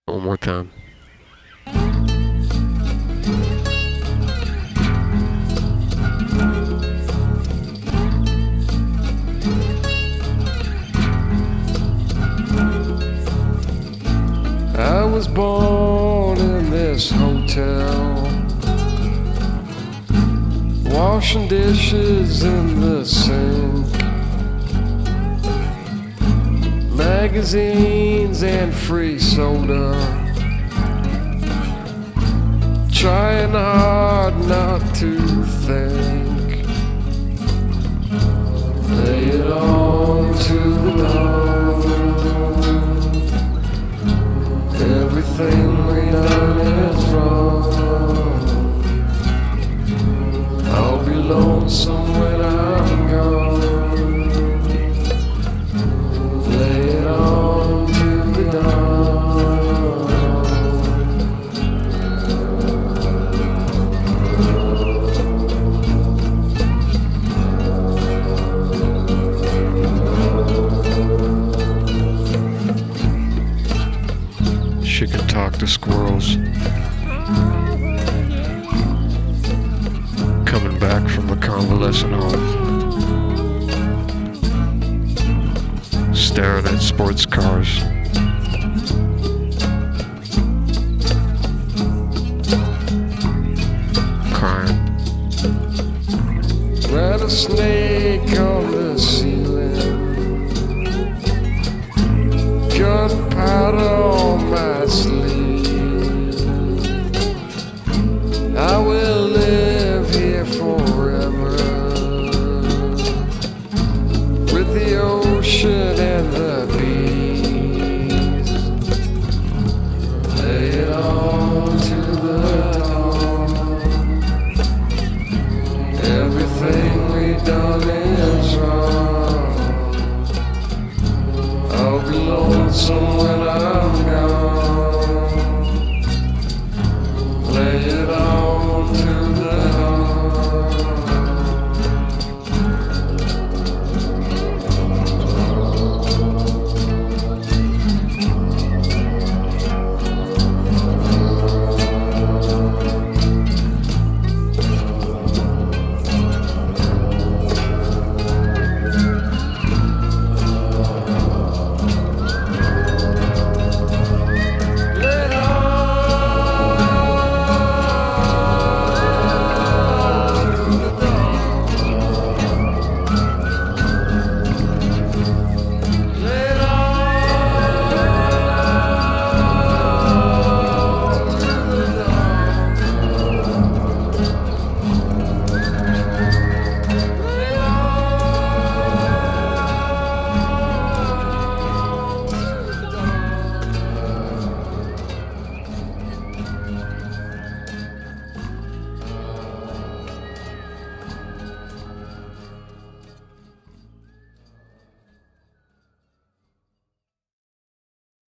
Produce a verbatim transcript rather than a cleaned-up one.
One more time. I was born in this hotel, washing dishes in the sink, magazines and free soda, trying hard not to think. Lay it on to the dawn. Everything we done is wrong. I'll be lonesome when I'm gone. Lay it on to the dawn. She can talk to squirrels. Coming back from a convalescent home, staring at sports cars. Crying. Rattlesnake